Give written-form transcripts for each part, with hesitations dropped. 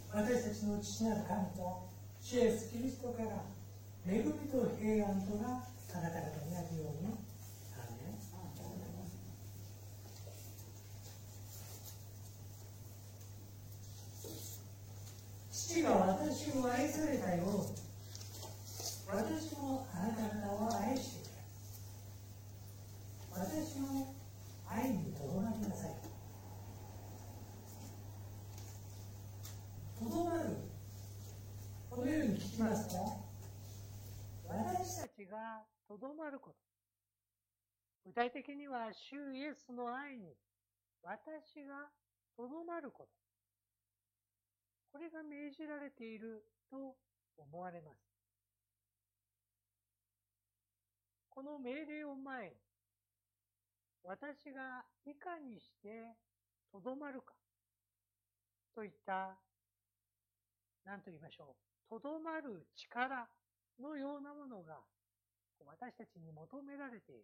私たちの父なる神と主イエスキリストから恵みと平安とがあなた方にあるように。アーメン。父が私を愛されたように、私もあなた方を愛している。私の愛にとどまりなさい。とどまる。このように聞きますと、私たちがとどまること。具体的には、主イエスの愛に私がとどまること。これが命じられていると思われます。この命令を前に、私がいかにしてとどまるかといった、何と言いましょう、とどまる力のようなものが私たちに求められている。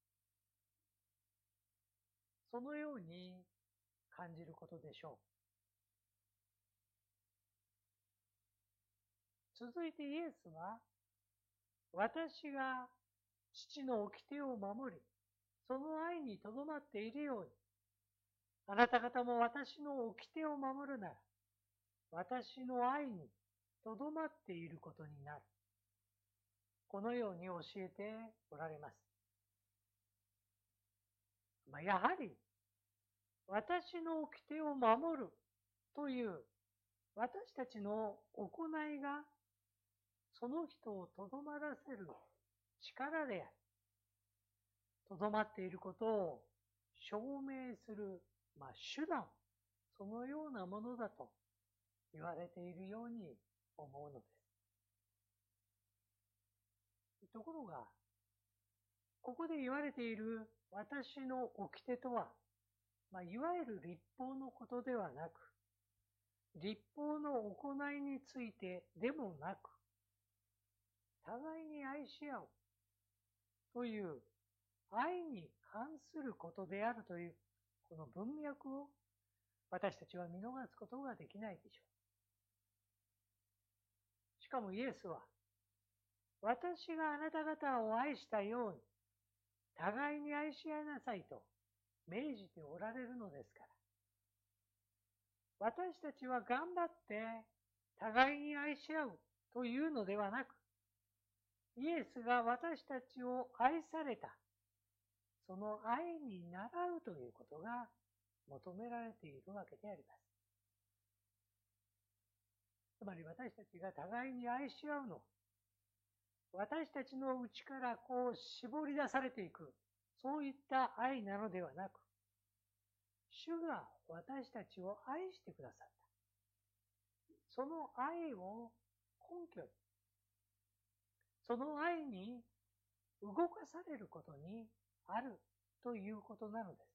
そのように感じることでしょう。続いてイエスは、私が父の掟を守り、その愛にとどまっているように、あなた方も私の掟を守るなら、私の愛にとどまっていることになる。このように教えておられます。やはり、私の掟を守るという私たちの行いが、その人をとどまらせる力であり、とどまっていることを証明する、手段、そのようなものだと言われているように思うのです。ところが、ここで言われている私の掟とは、いわゆる律法のことではなく、律法の行いについてでもなく、互いに愛し合うという愛に関することであるという、この文脈を私たちは見逃すことができないでしょう。しかもイエスは、私があなた方を愛したように、互いに愛し合いなさいと命じておられるのですから。私たちは頑張って互いに愛し合うというのではなく、イエスが私たちを愛された、その愛に倣うということが求められているわけであります。つまり私たちが互いに愛し合うのは、私たちの内から絞り出されていく、そういった愛なのではなく、主が私たちを愛してくださった。その愛を根拠に、その愛に動かされることにあるということなのです。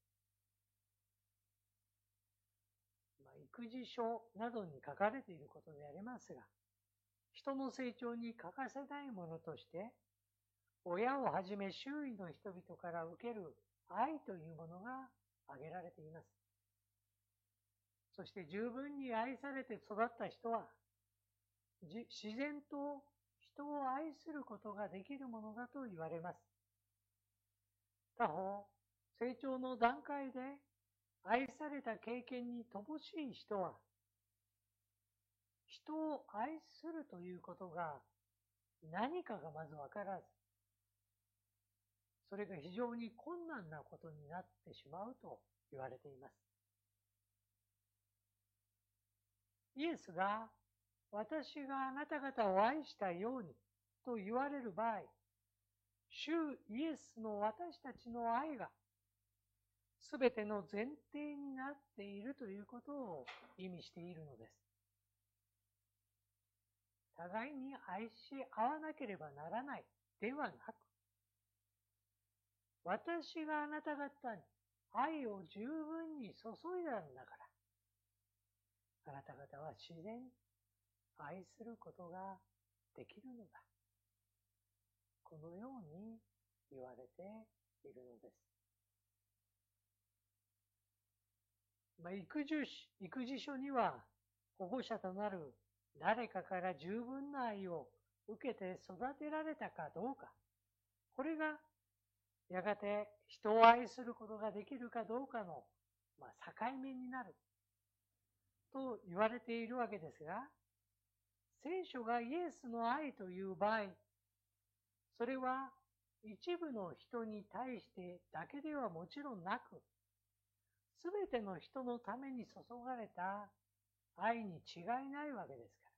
育児書などに書かれていることでありますが、人の成長に欠かせないものとして、親をはじめ周囲の人々から受ける愛というものが挙げられています。そして十分に愛されて育った人は、自然と人を愛することができるものだと言われます。他方、成長の段階で愛された経験に乏しい人は、人を愛するということが何かがまずわからず、それが非常に困難なことになってしまうと言われています。イエスが私があなた方を愛したようにと言われる場合、主イエスの私たちの愛がすべての前提になっているということを意味しているのです。互いに愛し合わなければならないではなく、私があなた方に愛を十分に注いだんだから、あなた方は自然に愛することができるのだ。このように言われているのです。育児書には保護者となる誰かから十分な愛を受けて育てられたかどうか、これがやがて人を愛することができるかどうかの、境目になると言われているわけですが、聖書がイエスの愛という場合、それは一部の人に対してだけではもちろんなく、すべての人のために注がれた愛に違いないわけですから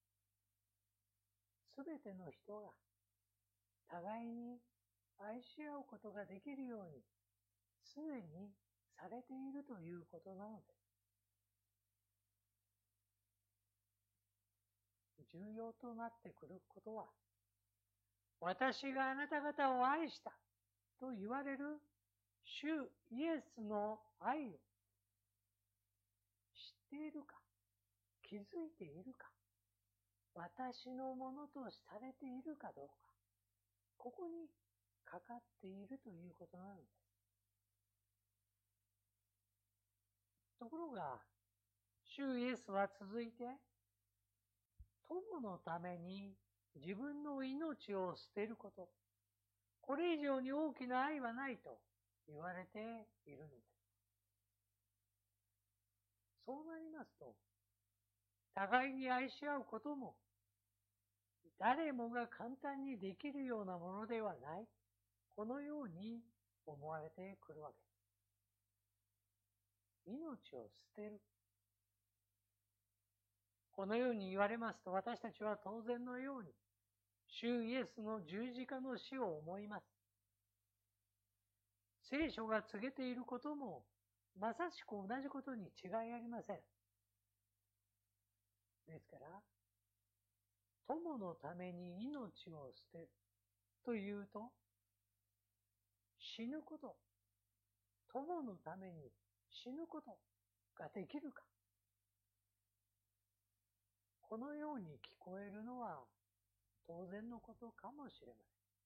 。すべての人が互いに愛し合うことができるように、すでにされているということなのです。重要となってくることは、私があなた方を愛したと言われる主イエスの愛を知っているか、気づいているか、私のものとされているかどうか、ここにかかっているということなのです。ところが、主イエスは続いて、友のために自分の命を捨てること、これ以上に大きな愛はないと言われているのです。そうなりますと、互いに愛し合うことも、誰もが簡単にできるようなものではない、このように思われてくるわけです。命を捨てる。このように言われますと、私たちは当然のように、主イエスの十字架の死を思います。聖書が告げていることも、まさしく同じことに違いありません。ですから、友のために命を捨てるというと、死ぬこと、友のために死ぬことができるか。このように聞こえるのは当然のことかもしれません。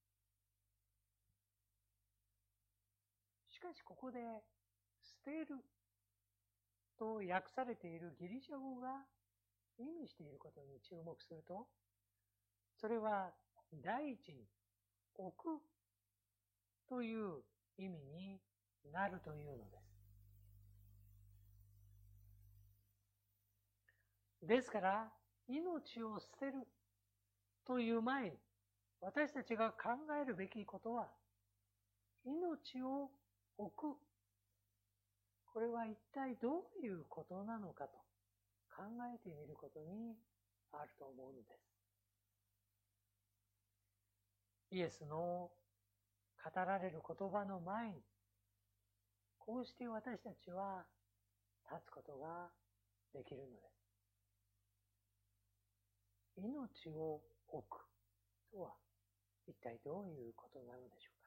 しかしここで捨てると訳されているギリシャ語が意味していることに注目すると、それは第一に置くという意味になるというのです。ですから、命を捨てるという前に、私たちが考えるべきことは、命を置く。これは一体どういうことなのかと考えてみることにあると思うのです。イエスの語られる言葉の前に、こうして私たちは立つことができるのです。命を置くとは一体どういうことなのでしょ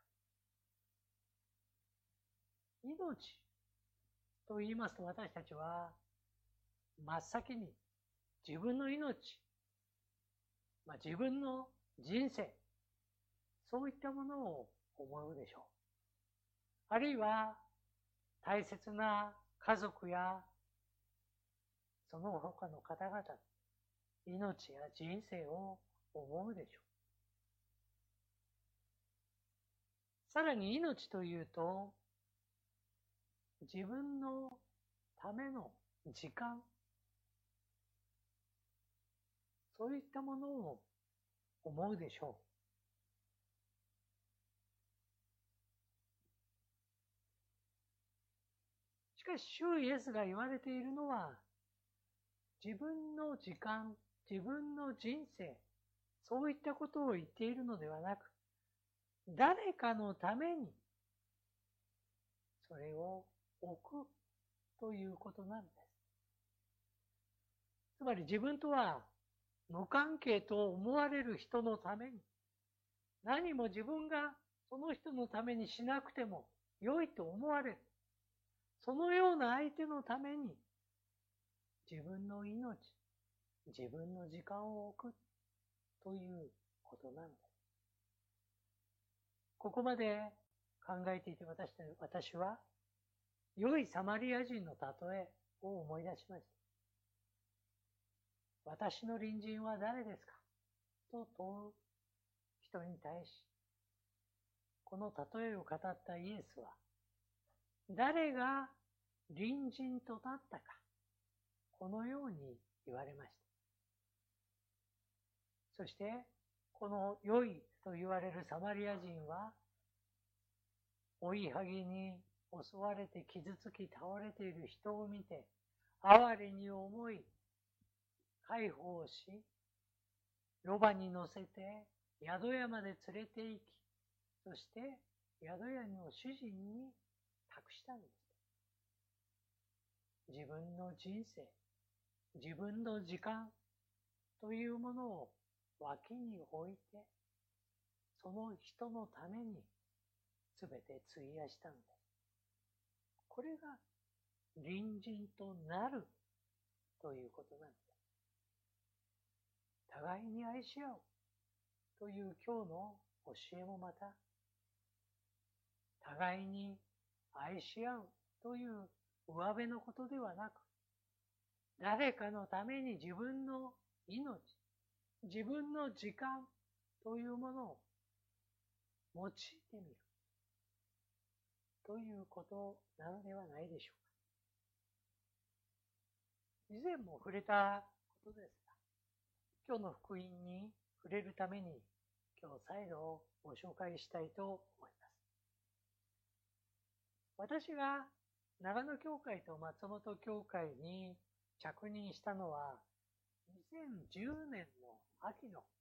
うか。命と言いますと、私たちは真っ先に自分の命、自分の人生、そういったものを思うでしょう。あるいは大切な家族やその他の方々、命や人生を思うでしょう。さらに命というと、自分のための時間、そういったものを思うでしょう。しかし、主イエスが言われているのは、自分の時間、自分の人生、そういったことを言っているのではなく、誰かのために、それを置くということなんです。つまり自分とは無関係と思われる人のために、何も自分がその人のためにしなくても良いと思われる。そのような相手のために、自分の命、自分の時間を置くということなんです。ここまで考えていて私は、良いサマリア人の例えを思い出しました。 私の隣人は誰ですかと問う人に対し、この例えを語ったイエスは、誰が隣人となったか、このように言われました。そして、この良いと言われるサマリア人は、追いはぎに襲われて傷つき倒れている人を見て、哀れに思い、介抱をし、ロバに乗せて宿屋まで連れて行き、そして宿屋の主人に託したんです。自分の人生、自分の時間というものを脇に置いて、その人のために全て費やしたのです。これが隣人となるということなんです。互いに愛し合うという今日の教えもまた、互いに愛し合うという上辺のことではなく、誰かのために自分の命、自分の時間というものを用いてみるということなのではないでしょうか。以前も触れたことですが、今日の福音に触れるために今日再度ご紹介したいと思います。私が長野教会と松本教会に着任したのは2010年の秋の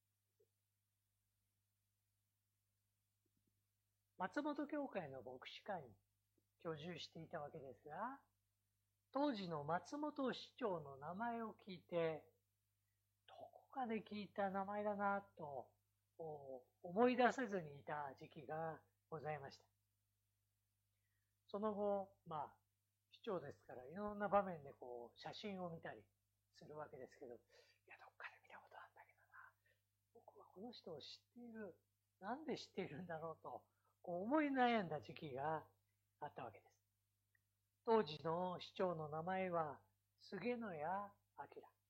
松本教会の牧師会に居住していたわけですが、当時の松本市長の名前を聞いて、どこかで聞いた名前だなと思い出せずにいた時期がございました。その後、市長ですからいろんな場面で写真を見たりするわけですけど、いや、どっかで見たことあるんだけどな。僕はこの人を知っている。なんで知っているんだろうと、思い悩んだ時期があったわけです。当時の市長の名前は菅野谷明。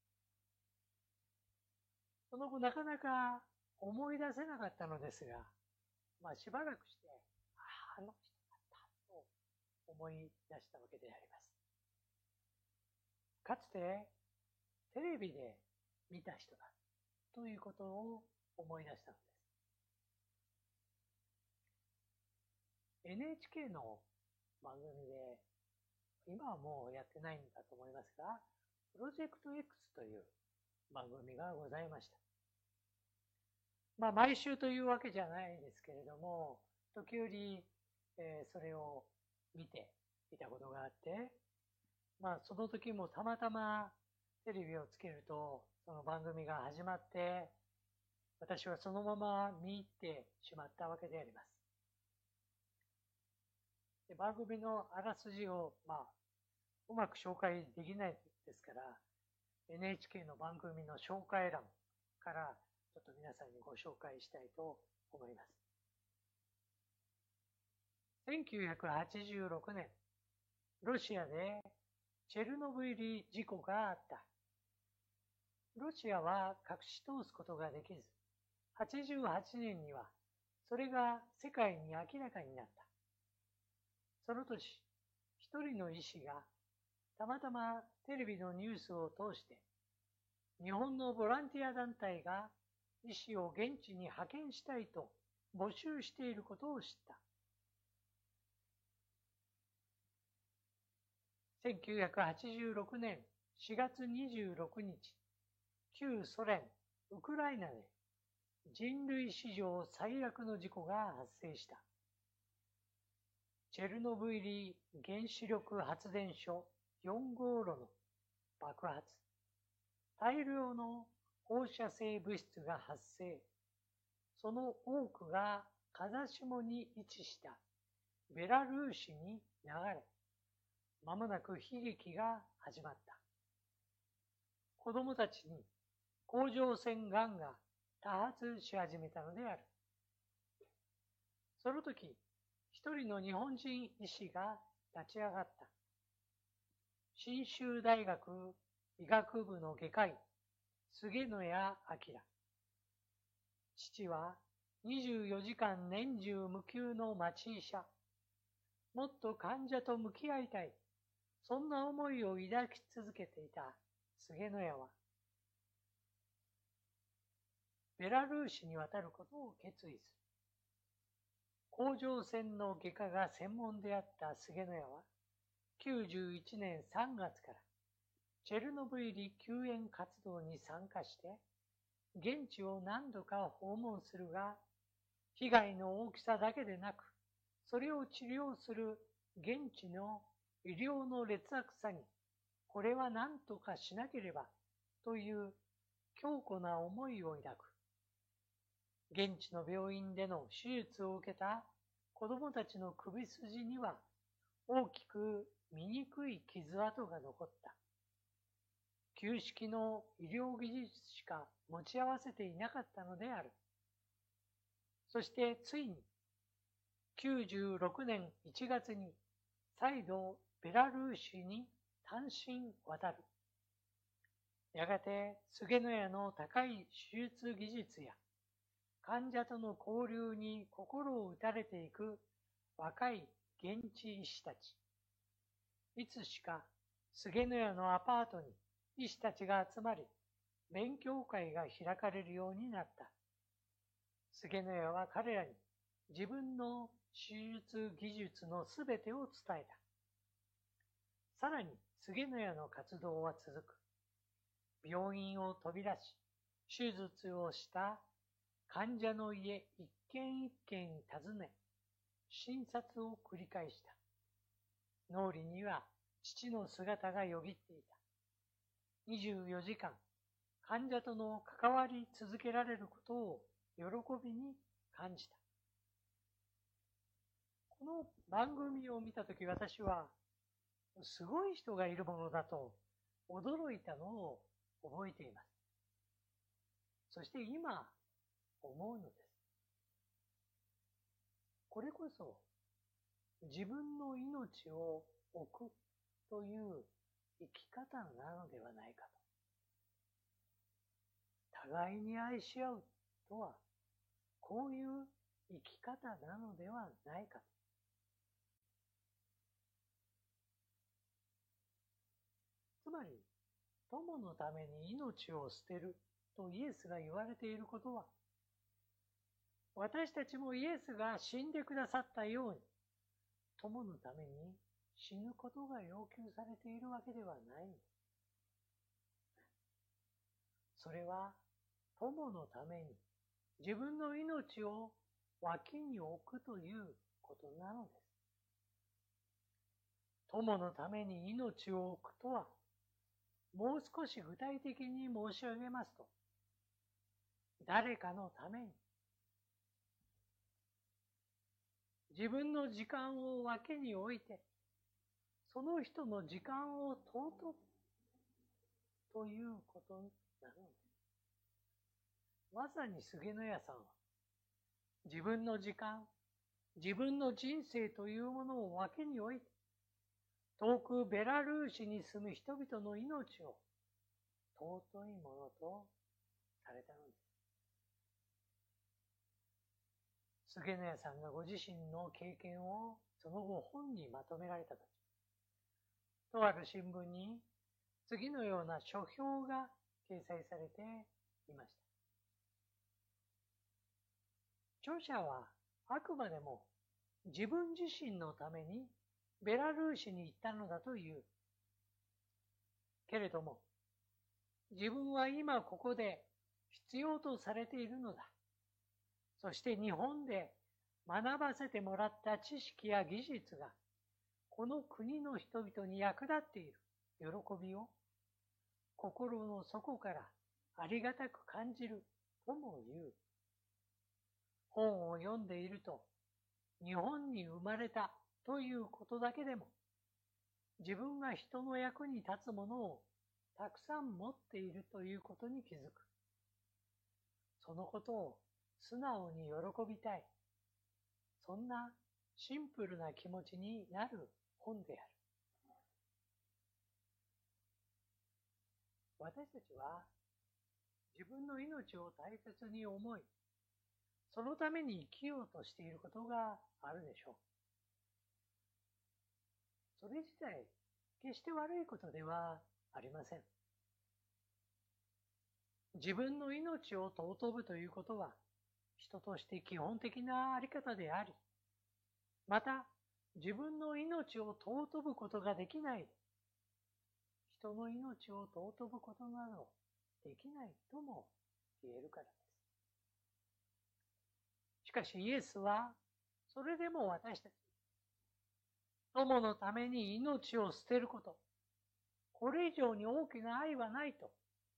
その後なかなか思い出せなかったのですが、しばらくして、あの人だったと思い出したわけであります。かつてテレビで見た人だということを思い出したのです。NHK の番組で、今はもうやってないんだと思いますが、プロジェクト X という番組がございました。毎週というわけじゃないですけれども、時折、それを見ていたことがあって、その時もたまたまテレビをつけると、その番組が始まって、私はそのまま見入ってしまったわけであります。で、番組のあらすじを、うまく紹介できないですから、NHK の番組の紹介欄からちょっと皆さんにご紹介したいと思います。1986年、ロシアでチェルノブイリ事故があった。ロシアは隠し通すことができず、88年にはそれが世界に明らかになった。その年、一人の医師がたまたまテレビのニュースを通して、日本のボランティア団体が医師を現地に派遣したいと募集していることを知った。1986年4月26日、旧ソ連、ウクライナで人類史上最悪の事故が発生した。チェルノブイリ原子力発電所4号炉の爆発。大量の放射性物質が発生。その多くが風下に位置したベラルーシに流れ、まもなく悲劇が始まった。子供たちに甲状腺がんが多発し始めたのである。その時、一人の日本人医師が立ち上がった。信州大学医学部の外科医、 菅野谷明。父は24時間年中無休の町医者。もっと患者と向き合いたい。そんな思いを抱き続けていた菅野谷は、ベラルーシに渡ることを決意する。甲状腺の外科が専門であった菅野谷は、91年3月からチェルノブイリ救援活動に参加して、現地を何度か訪問するが、被害の大きさだけでなく、それを治療する現地の医療の劣悪さに、これは何とかしなければという強固な思いを抱く。現地の病院での手術を受けた子供たちの首筋には大きく醜い傷跡が残った。旧式の医療技術しか持ち合わせていなかったのである。そしてついに96年1月に再度ベラルーシに単身渡る。やがて菅野谷の高い手術技術や患者との交流に心を打たれていく若い現地医師たち。いつしか菅野谷のアパートに医師たちが集まり、勉強会が開かれるようになった。菅野谷は彼らに自分の手術技術のすべてを伝えた。さらに菅野谷の活動は続く。病院を飛び出し、手術をした患者の家一軒一軒訪ね、診察を繰り返した。脳裏には父の姿がよぎっていた。24時間、患者との関わり続けられることを喜びに感じた。この番組を見たとき、私はすごい人がいるものだと驚いたのを覚えています。そして今思うのです。これこそ自分の命を置くという生き方なのではないかと。互いに愛し合うとはこういう生き方なのではないかと。つまり、友のために命を捨てるとイエスが言われていることは、私たちもイエスが死んでくださったように、友のために死ぬことが要求されているわけではない。それは、友のために自分の命を脇に置くということなのです。友のために命を置くとは、もう少し具体的に申し上げますと、誰かのために、自分の時間を脇に置いて、その人の時間を尊ぶということなのです。まさに菅野谷さんは、自分の時間、自分の人生というものを脇に置いて、遠くベラルーシに住む人々の命を尊いものとされたのです。菅野谷さんがご自身の経験をその後本にまとめられたとき、とある新聞に次のような書評が掲載されていました。著者はあくまでも自分自身のためにベラルーシに行ったのだという。けれども、自分は今ここで必要とされているのだ。そして日本で学ばせてもらった知識や技術がこの国の人々に役立っている喜びを心の底からありがたく感じるとも言う。本を読んでいると、日本に生まれたということだけでも、自分が人の役に立つものをたくさん持っているということに気づく。そのことを素直に喜びたい。そんなシンプルな気持ちになる本である。私たちは自分の命を大切に思い、そのために生きようとしていることがあるでしょう。それ自体、決して悪いことではありません。自分の命を尊ぶということは、人として基本的なあり方であり、また、自分の命を尊ぶことができない、人の命を尊ぶことなどできないとも言えるからです。しかしイエスは、それでも私たち、友のために命を捨てること、これ以上に大きな愛はないと、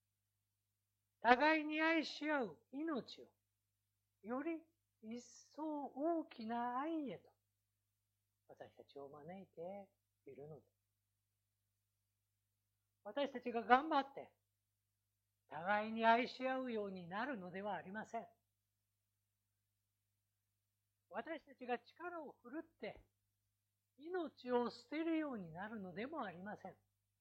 互いに愛し合う命を、より一層大きな愛へと、私たちを招いているのです。私たちが頑張って、互いに愛し合うようになるのではありません。私たちが力を振るって、命を捨てるようになるのでもありません。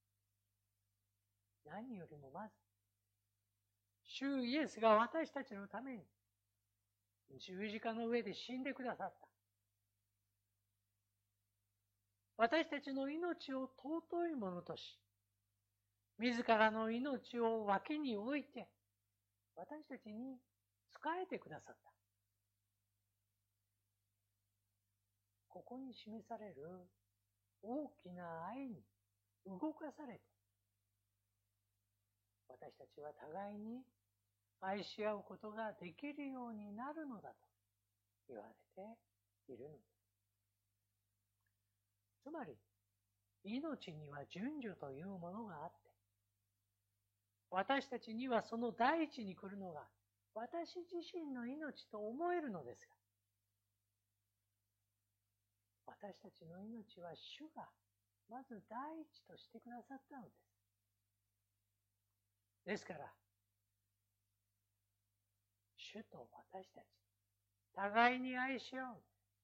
何よりもまず、主イエスが私たちのために、十字架の上で死んでくださった。私たちの命を尊いものとし、自らの命を脇に置いて、私たちに仕えてくださった。ここに示される大きな愛に動かされて、私たちは互いに愛し合うことができるようになるのだと言われているのです。つまり、命には順序というものがあって、私たちにはその第一に来るのが私自身の命と思えるのですが、私たちの命は主がまず第一としてくださったのです。ですから、主と私たち、互いに愛し合う。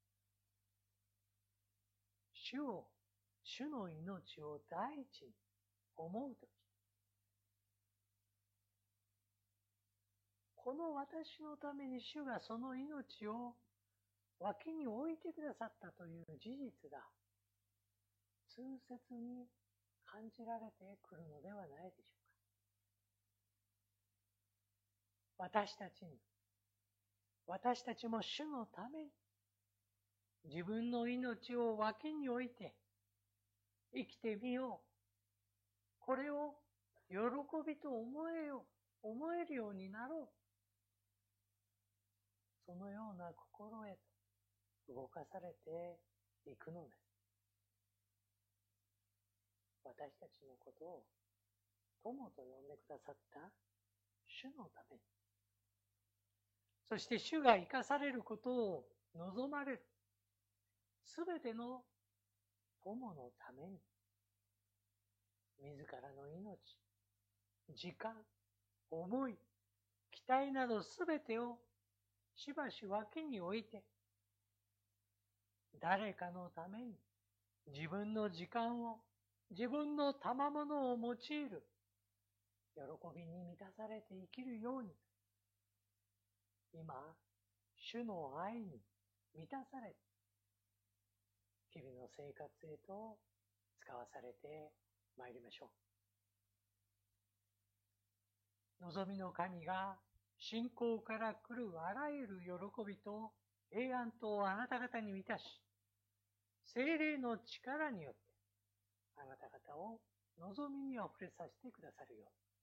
主の命を第一に思うとき、この私のために主がその命を脇に置いてくださったという事実が痛切に感じられてくるのではないでしょうか。私たちも主のために自分の命を脇に置いて生きてみよう。これを喜びと思えるようになろう。そのような心へと動かされていくのです。私たちのことを友と呼んでくださった主のために、そして主が生かされることを望まれるすべての友のために、自らの命、時間、思い、期待などすべてをしばし脇に置いて、誰かのために自分の時間を、自分の賜物を用いる喜びに満たされて生きるように、今、主の愛に満たされ、日々の生活へと使わされてまいりましょう。望みの神が信仰から来るあらゆる喜びと平安とあなた方に満たし、聖霊の力によってあなた方を望みにあふれさせてくださるように。